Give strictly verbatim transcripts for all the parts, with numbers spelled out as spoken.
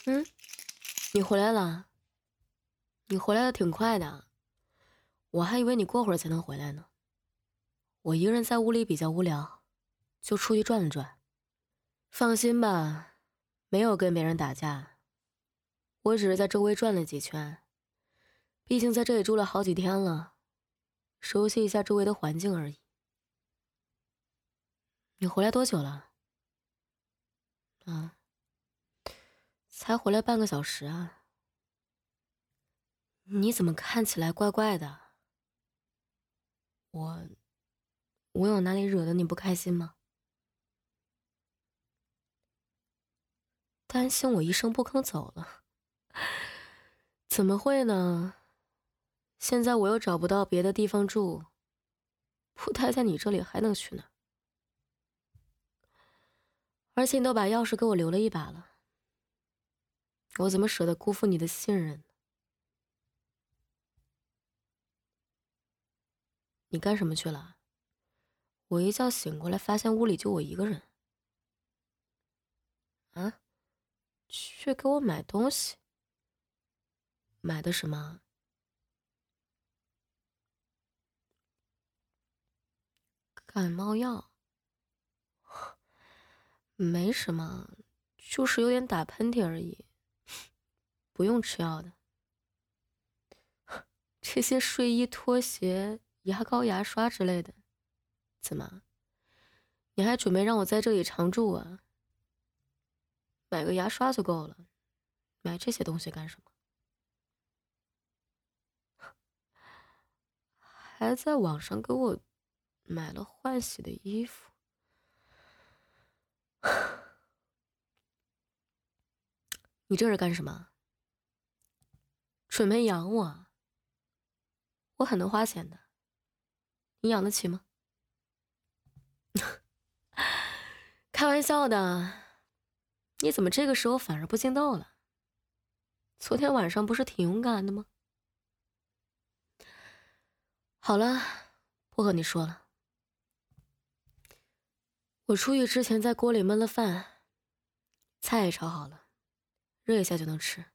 嗯，你回来了？你回来的挺快的，我还以为你过会儿才能回来呢。我一个人在屋里比较无聊，就出去转了转。放心吧，没有跟别人打架，我只是在周围转了几圈。毕竟在这里住了好几天了，熟悉一下周围的环境而已。你回来多久了？啊，才回来半个小时啊。你怎么看起来怪怪的？我，我有哪里惹得你不开心吗？担心我一声不吭走了？怎么会呢？现在我又找不到别的地方住，不待在你这里还能去哪？而且你都把钥匙给我留了一把了，我怎么舍得辜负你的信任呢？你干什么去了？我一觉醒过来，发现屋里就我一个人。啊？去给我买东西？买的什么？感冒药？没什么，就是有点打喷嚏而已，不用吃药的。这些睡衣、拖鞋、牙膏、牙刷之类的，怎么？你还准备让我在这里常住啊？买个牙刷就够了，买这些东西干什么？还在网上给我买了换洗的衣服。你这是干什么？准备养我？我很能花钱的，你养得起吗？开玩笑的，你怎么这个时候反而不禁斗了？昨天晚上不是挺勇敢的吗？好了，不和你说了。我出去之前在锅里焖了饭，菜也炒好了，热一下就能吃。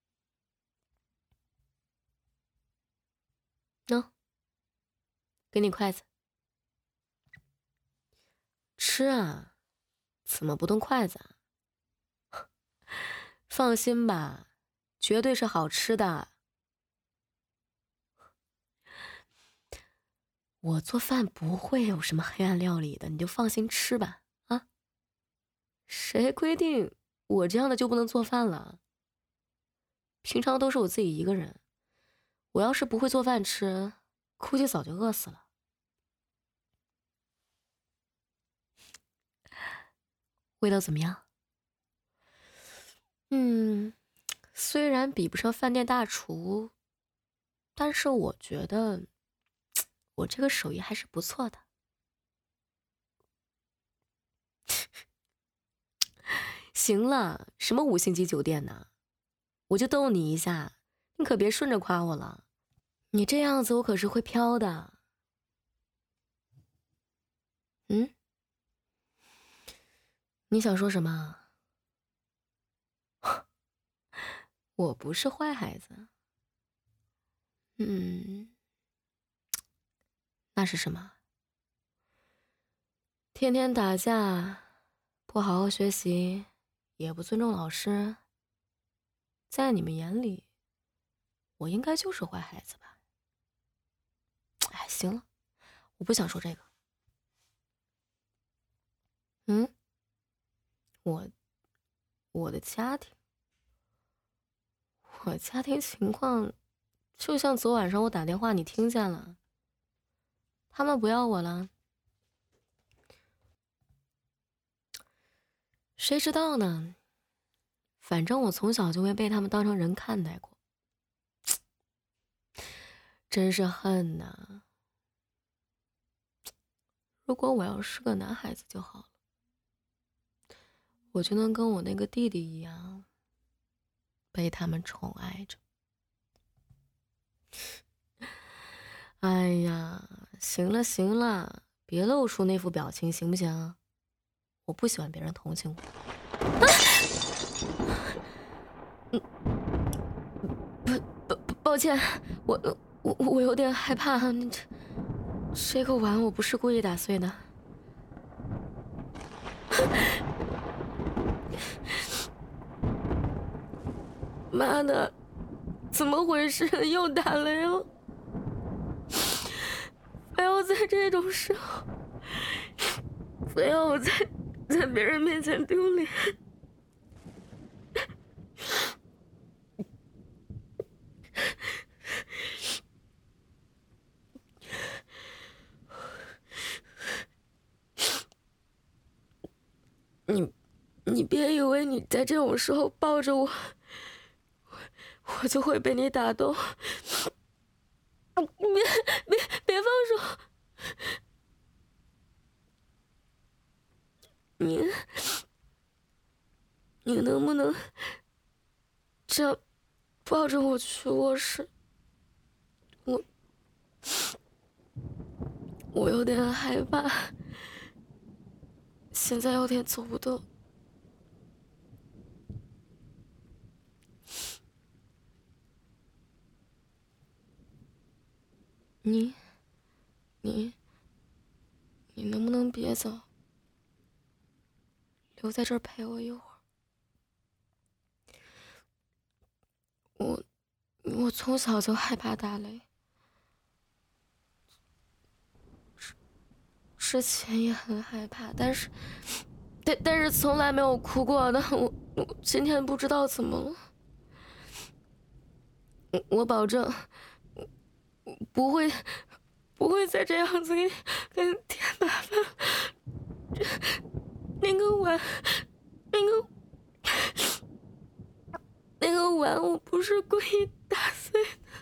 喏，给你筷子。吃啊，怎么不动筷子啊？放心吧，绝对是好吃的。我做饭不会有什么黑暗料理的，你就放心吃吧。啊，谁规定我这样的就不能做饭了？平常都是我自己一个人，我要是不会做饭吃，估计早就饿死了。味道怎么样？嗯，虽然比不上饭店大厨，但是我觉得我这个手艺还是不错的。行了，什么五星级酒店呢？我就逗你一下，你可别顺着夸我了。你这样子我可是会飘的。嗯？你想说什么？我不是坏孩子。嗯，那是什么？天天打架，不好好学习，也不尊重老师，在你们眼里，我应该就是坏孩子吧？哎，行了，我不想说这个。嗯，我我的家庭，我家庭情况，就像昨晚上我打电话你听见了，他们不要我了。谁知道呢？反正我从小就没被他们当成人看待过，真是恨呐！如果我要是个男孩子就好了，我就能跟我那个弟弟一样，被他们宠爱着。哎呀，行了行了，别露出那副表情行不行？我不喜欢别人同情我。 抱歉，我我我有点害怕。这这个碗我不是故意打碎的。妈的，怎么回事？又打雷了！非要在这种时候，非要我在在别人面前丢脸。你，你别以为你在这种时候抱着我，我就会被你打动。别别别放手！你，你能不能这样抱着我去卧室？我，我有点害怕，现在有点走不动。你，你，你能不能别走，留在这儿陪我一会儿？我，我从小就害怕打雷，之之前也很害怕，但是，但但是从来没有哭过的。我我今天不知道怎么了，我我保证，不会。不会再这样子给你给你添麻烦。那个碗，那个那个碗，我不是故意打碎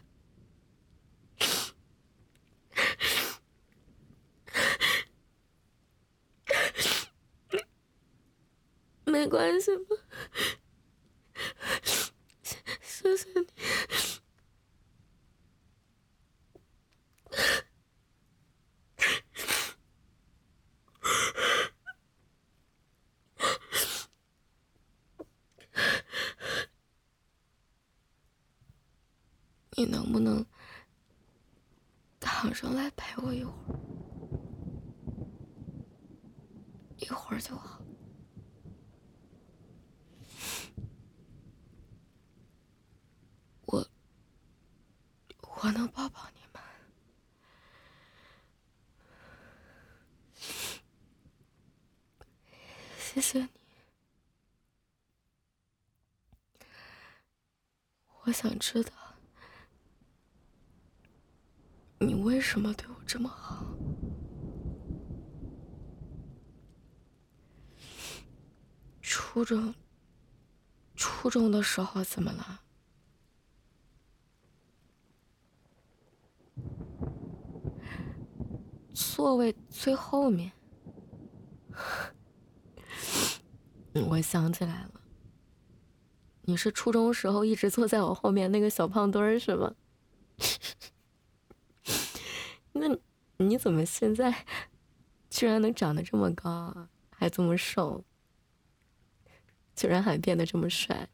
的。没关系吧？谢谢你。你能不能躺上来陪我一会儿？一会儿就好。我我能抱抱你吗？谢谢你。我想知道你为什么对我这么好。初中，初中的时候怎么了？座位最后面。我想起来了，你是初中时候一直坐在我后面那个小胖墩儿是吗？那你怎么现在居然能长得这么高啊，还这么瘦，居然还变得这么帅？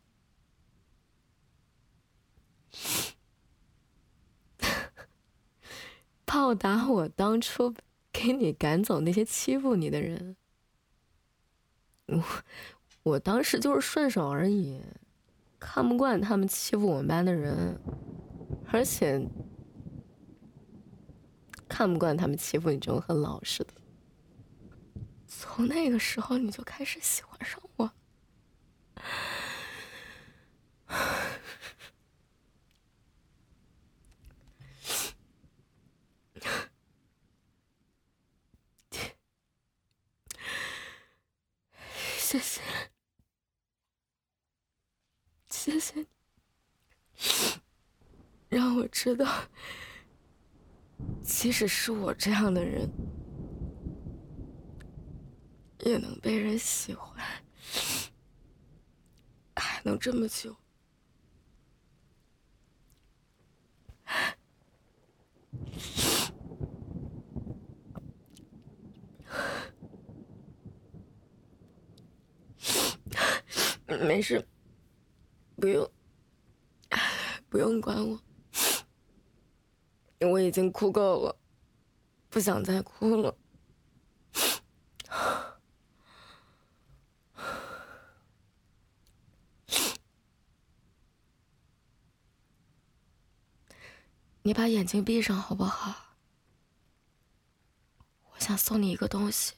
报答我当初给你赶走那些欺负你的人。我我当时就是顺手而已，看不惯他们欺负我们班的人，而且看不惯他们欺负你这种很老实的。从那个时候你就开始喜欢上我。谢谢，谢谢你，让我知道，即使是我这样的人，也能被人喜欢，还能这么久。没事，不用，不用管我。 我已经哭够了，不想再哭了。你把眼睛闭上好不好？我想送你一个东西。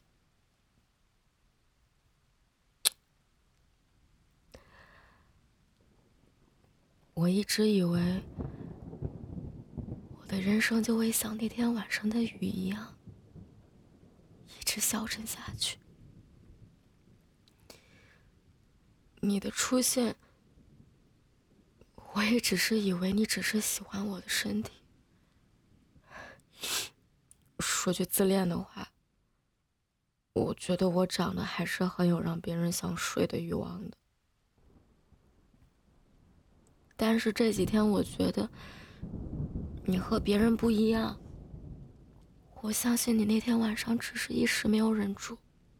我一直以为我的人生就会像那天晚上的雨一样，一直消沉下去。你的出现，我也只是以为你只是喜欢我的身体。说句自恋的话，我觉得我长得还是很有让别人想睡的欲望的。但是这几天我觉得你和别人不一样。我相信你那天晚上只是一时没有忍住，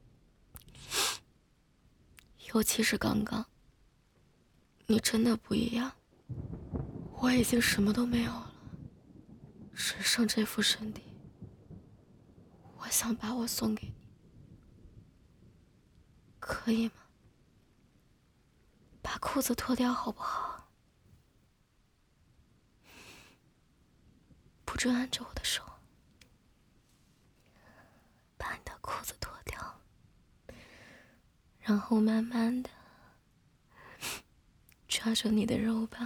尤其是刚刚，你真的不一样。我已经什么都没有了，只剩这副身体。我想把我送给你，可以吗？把裤子脱掉好不好？不准按着我的手，把你的裤子脱掉，然后慢慢的抓着你的肉棒，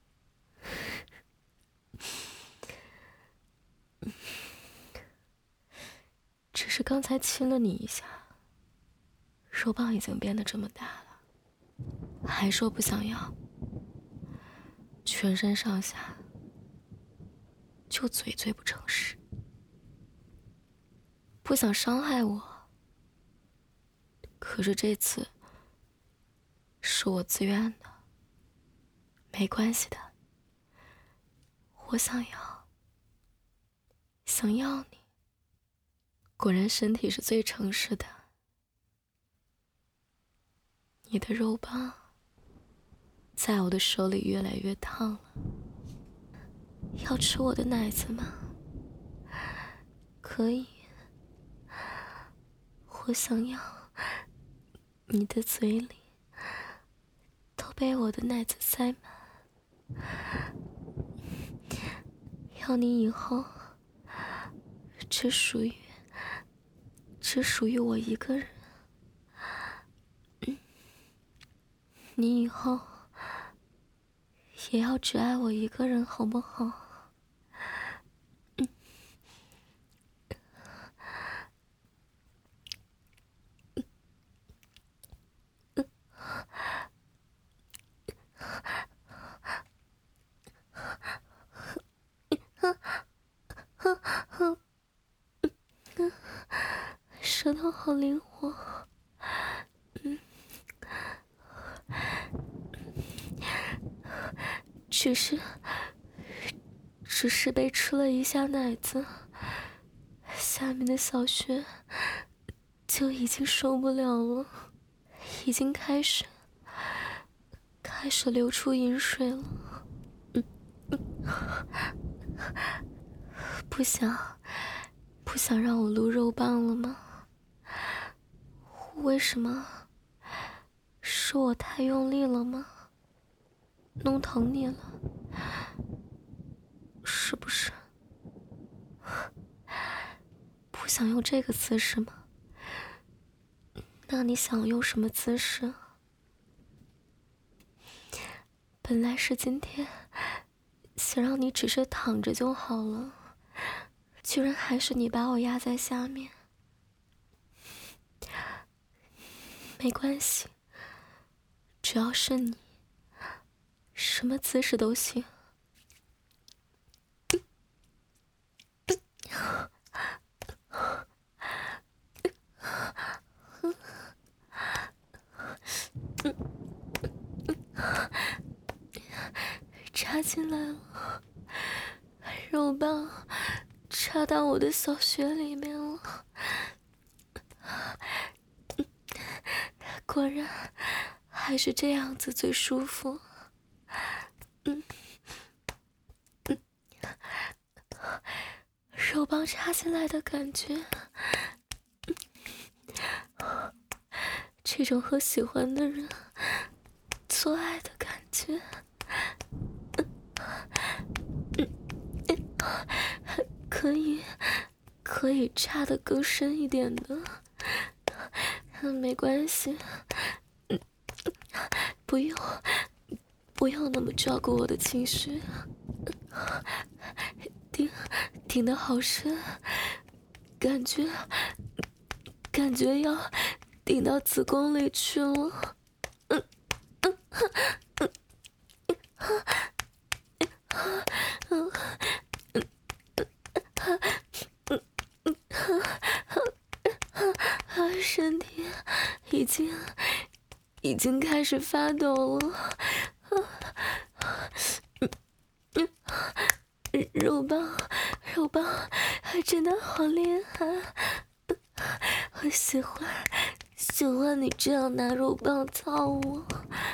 只是刚才亲了你一下，肉棒已经变得这么大了，还说不想要，全身上下就嘴最不诚实，不想伤害我。可是这次是我自愿的，没关系的，我想要，想要你。果然身体是最诚实的。你的肉棒在我的手里越来越烫了。要吃我的奶子吗？可以。我想要你的嘴里都被我的奶子塞满，要你以后只属于只属于我一个人。嗯，你以后也要只爱我一个人，好不好？嗯，舌头好灵活。嗯，只是只是被吃了一下奶子，下面的小穴就已经受不了了，已经开始开始流出饮水了。嗯嗯，不想不想让我撸肉棒了吗？为什么？是我太用力了吗？弄疼你了，是不是？不想用这个姿势吗？那你想用什么姿势？本来是今天想让你只是躺着就好了，居然还是你把我压在下面。没关系，只要是你，什么姿势都行。插进来了，肉棒插到我的小穴里面了。果然还是这样子最舒服。嗯嗯， 肉棒插进来的感觉，这种和喜欢的人做爱的感觉，可以可以插得更深一点的，没关系，不用不用那么照顾我的情绪，顶顶得好深，感觉感觉要顶到子宫里去了。嗯嗯嗯嗯嗯，身体已经已经开始发抖了。肉棒肉棒真的好厉害，我喜欢喜欢你这样拿肉棒操我。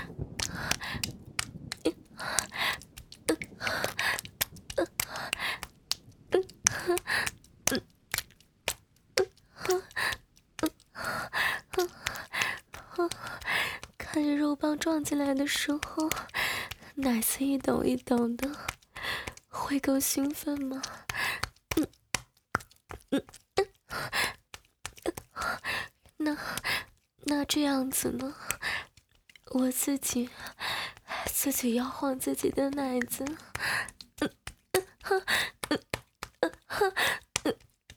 看着肉棒撞进来的时候，奶子一抖一抖的，会更兴奋吗？嗯嗯嗯，那那这样子呢？我自己自己摇晃自己的奶子，嗯嗯嗯嗯嗯嗯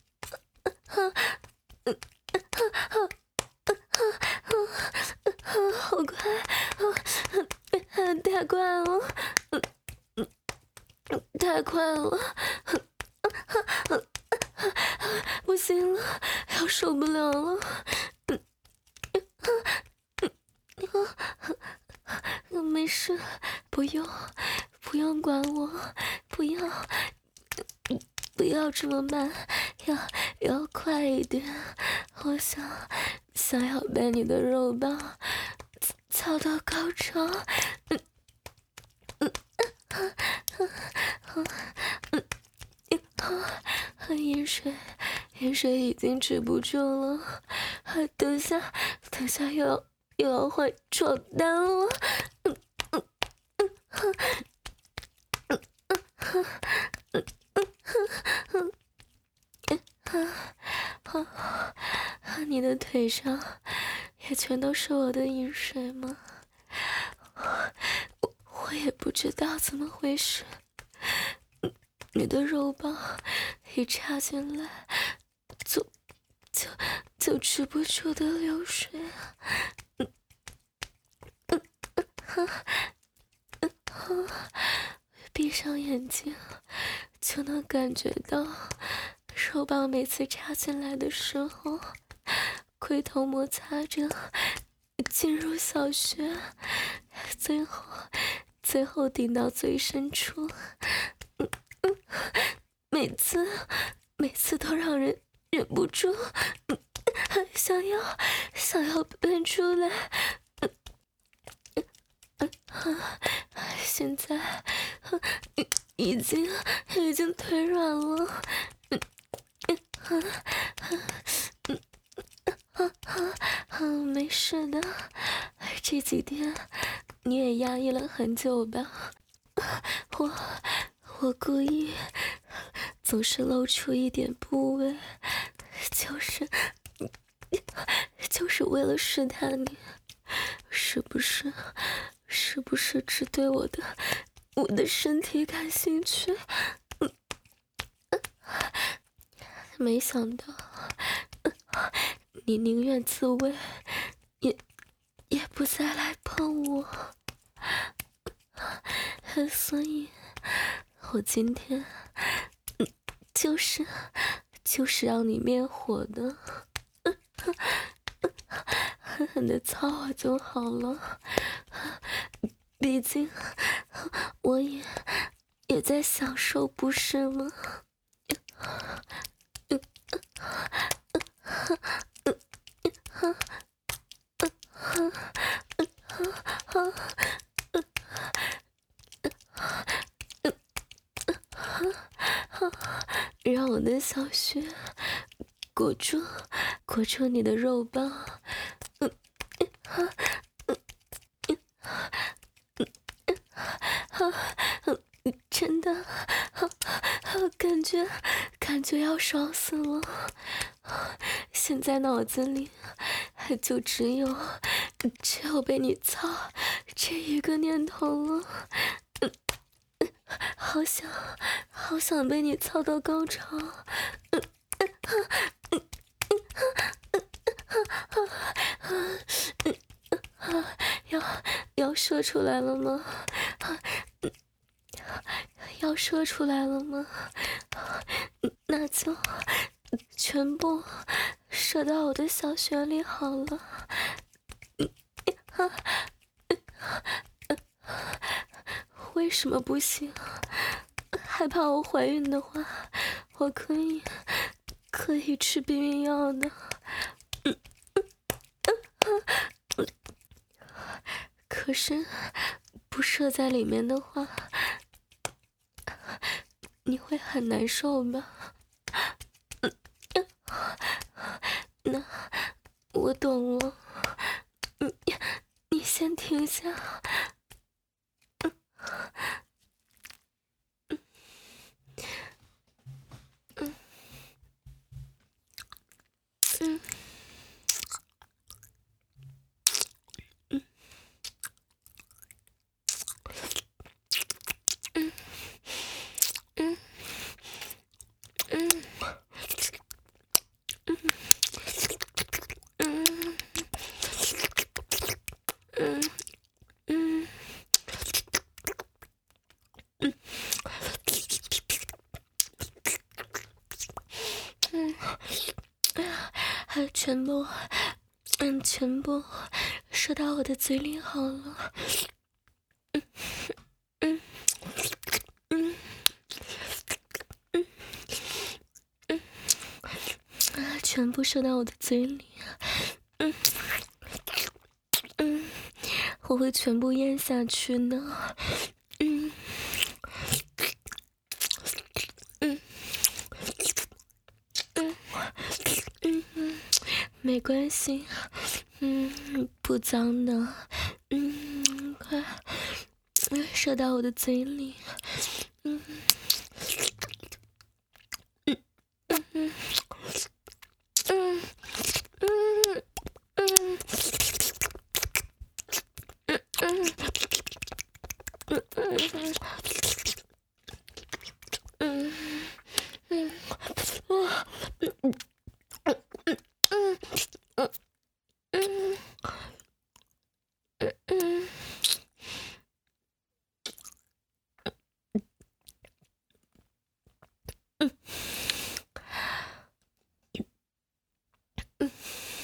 嗯嗯，好快，太快了，太快了，不行了，要受不了了。没事，不用，不用管我，不要，不要这么慢，要要快一点。我想想要被你的肉棒操到高潮。嗯嗯嗯嗯嗯嗯，盐水盐水已经止不住了，等下等下又要又要换床单了。嗯嗯嗯嗯嗯嗯嗯嗯嗯嗯，你的腿上也全都是我的饮水吗？我我也不知道怎么回事，你的肉棒一插进来，就就就止不住的流水啊！嗯嗯嗯嗯嗯，闭上眼睛就能感觉到，肉棒每次插进来的时候，龟头摩擦着进入小穴，最后最后顶到最深处。嗯嗯，每次每次都让人忍不住，嗯，想要想要奔出来。嗯嗯嗯，现在已已经已经腿软了。嗯嗯嗯嗯嗯嗯嗯，没事的，这几天你也压抑了很久吧？我我故意总是露出一点部位，就是就是为了试探你，是不是是不是只对我的我的身体感兴趣？嗯嗯，没想到你宁愿自慰，也也不再来碰我，所以我今天嗯就是就是让你灭火的，狠狠的操我就好了，毕竟我也也在享受，不是吗？肉让我的小穴裹住裹住你的肉棒。嗯嗯嗯嗯嗯嗯嗯，真的，感觉感觉要爽死了。现在脑子里就只有只有被你操这一个念头了。嗯嗯，好想好想被你操到高潮。嗯嗯嗯嗯嗯嗯，要要说出来了吗？要说出来了吗？那就全部射到我的小穴里好了。为什么不行？害怕我怀孕的话，我可以可以吃避孕药的。可是不射在里面的话，你会很难受吧？那我懂了，你你先停下。嗯嗯嗯嗯嗯嗯嗯嗯嗯嗯嗯嗯，还有全部，嗯，全部射到我的嘴里好了。嗯嗯嗯嗯嗯，啊，全部射到我的嘴里。嗯嗯，我会全部咽下去呢。嗯嗯嗯嗯嗯，没关系。嗯，不脏的。嗯，快，射到我的嘴里。嗯嗯嗯嗯嗯嗯嗯嗯嗯嗯嗯，哇，嗯嗯嗯嗯嗯嗯嗯嗯。嗯嗯，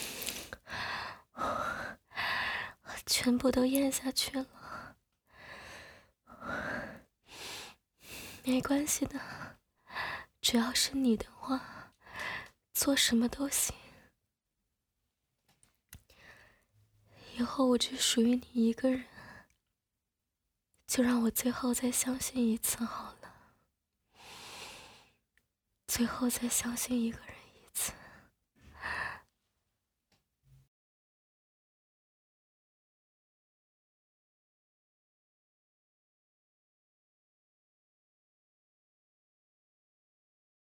全部都咽下去了，没关系的，只要是你的话，做什么都行。以后我只属于你一个人，就让我最后再相信一次好了，最后再相信一个人。